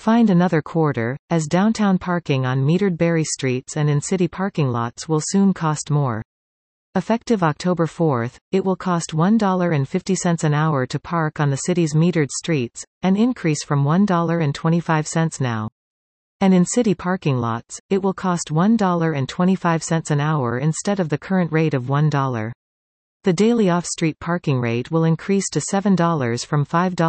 find another quarter, as downtown parking on metered Barrie streets and in city parking lots will soon cost more. Effective October 4, it will cost $1.50 an hour to park on the city's metered streets, an increase from $1.25 now. And in city parking lots, it will cost $1.25 an hour instead of the current rate of $1. The daily off-street parking rate will increase to $7 from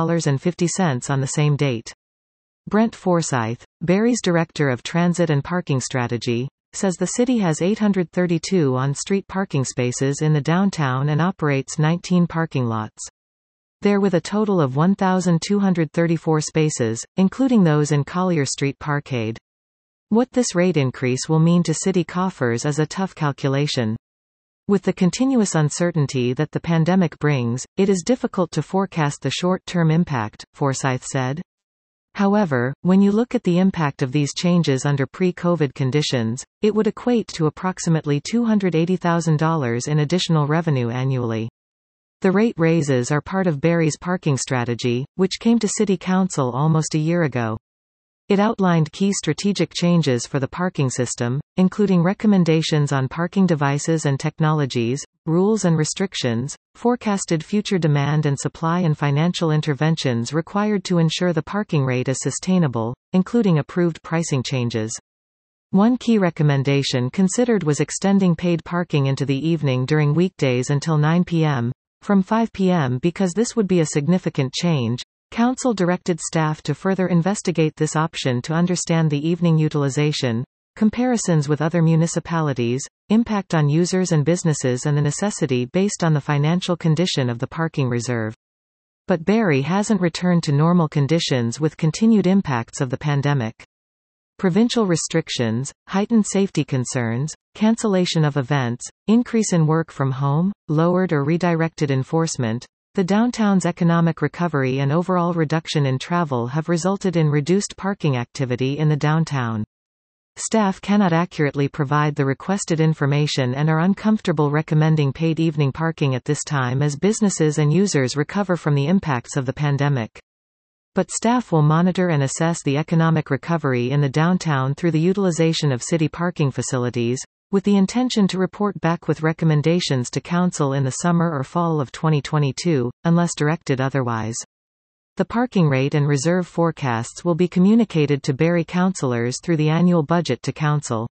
$5.50 on the same date. Brent Forsyth, Barrie's Director of Transit and Parking Strategy, says the city has 832 on-street parking spaces in the downtown and operates 19 parking lots. They're with a total of 1,234 spaces, including those in Collier Street Parkade. What this rate increase will mean to city coffers is a tough calculation. With the continuous uncertainty that the pandemic brings, it is difficult to forecast the short-term impact, Forsyth said. However, when you look at the impact of these changes under pre-COVID conditions, it would equate to approximately $280,000 in additional revenue annually. The rate raises are part of Barrie's parking strategy, which came to City Council almost a year ago. It outlined key strategic changes for the parking system, including recommendations on parking devices and technologies, rules and restrictions, forecasted future demand and supply and financial interventions required to ensure the parking rate is sustainable, including approved pricing changes. One key recommendation considered was extending paid parking into the evening during weekdays until 9 p.m., from 5 p.m. because this would be a significant change. Council directed staff to further investigate this option to understand the evening utilization, comparisons with other municipalities, impact on users and businesses and the necessity based on the financial condition of the parking reserve. But Barrie hasn't returned to normal conditions with continued impacts of the pandemic. Provincial restrictions, heightened safety concerns, cancellation of events, increase in work from home, lowered or redirected enforcement, the downtown's economic recovery and overall reduction in travel have resulted in reduced parking activity in the downtown. Staff cannot accurately provide the requested information and are uncomfortable recommending paid evening parking at this time as businesses and users recover from the impacts of the pandemic. But staff will monitor and assess the economic recovery in the downtown through the utilization of city parking facilities, with the intention to report back with recommendations to Council in the summer or fall of 2022, unless directed otherwise. The parking rate and reserve forecasts will be communicated to Barrie councillors through the annual budget to Council.